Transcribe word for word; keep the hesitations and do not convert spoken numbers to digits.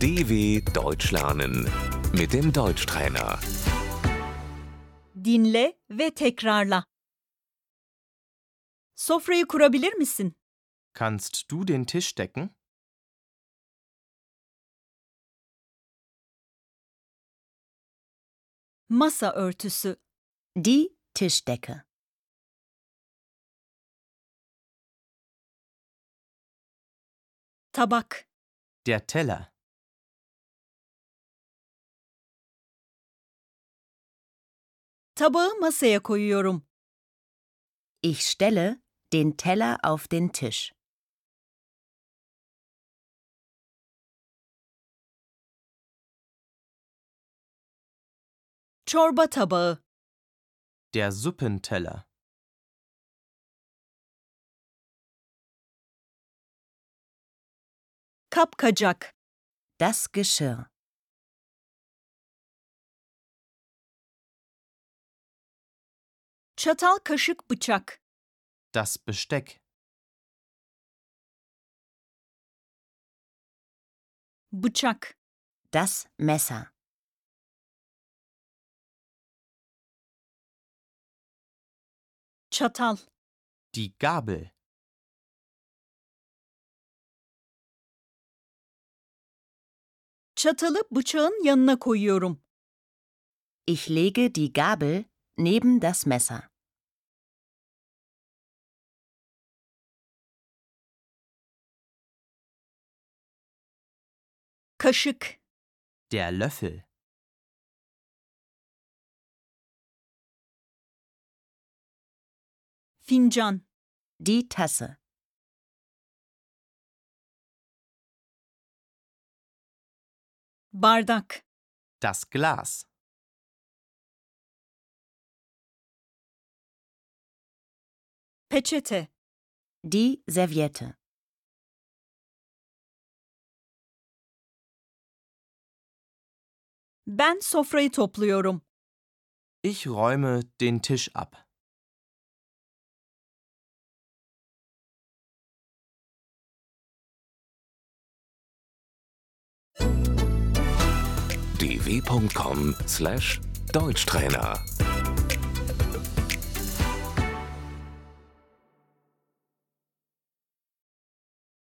D W Deutsch lernen mit dem Deutschtrainer. Dinle ve tekrarla. Sofrayı kurabilir misin? Kannst du den Tisch decken? Masa örtüsü. Die Tischdecke. Tabak. Der Teller. Tabağı masaya koyuyorum. Ich stelle den Teller auf den Tisch. Çorba tabağı. Der Suppenteller. Kapkacak. Das Geschirr. Çatal, kaşık, bıçak. Das Besteck. Bıçak. Das Messer. Çatal. Die Gabel. Çatalı bıçağın yanına koyuyorum. Ich lege die Gabel neben das Messer. Kaşık. Der Löffel. Fincan. Die Tasse. Bardak. Das Glas. Peçete. Die Serviette. Ben sofrayı topluyorum. Ich räume den Tisch ab. d w punkt com slash Deutschtrainer